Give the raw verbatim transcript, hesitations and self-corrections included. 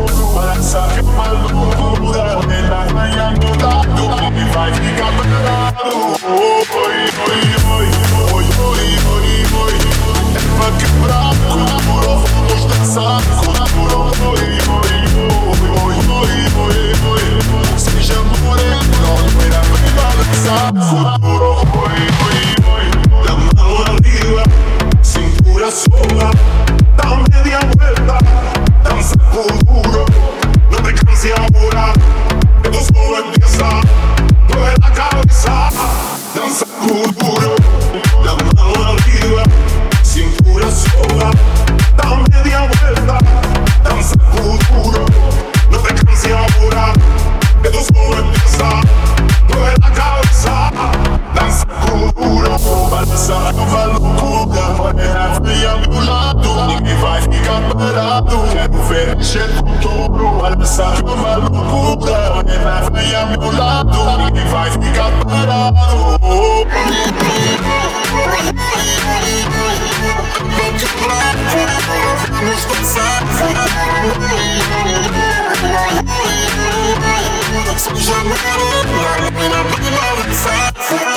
balança que é uma loucura. Ela vai a meu lado e vai ficar parado. Oi, oi, oi, oi, oi, oi, oi. É pra quebrar, curou, vamos dançar. Curou, oi, oi, oi, oi, oi, oi, oi. Seja moreno, ela vai balançar. Curou, oi, oi, oi. La mano arriba, cintura sola. Da media vuelta, danza duro. No te canses ahora, que tú solo empieza. Mueve la cabeza, danza duro. La mano arriba, cintura sola. Da media vuelta, danza duro. No te canses ahora, que tú solo empieza. Mueve la cabeza, danza duro. Balança uma loucura, morena vai a meu lado. Ninguém vai ficar parado. Quero ver mexer com tudo. Balança uma loucura, morena vai a meu lado. Ninguém vai ficar parado. Vamos dançar. Seja morena, vai balançar.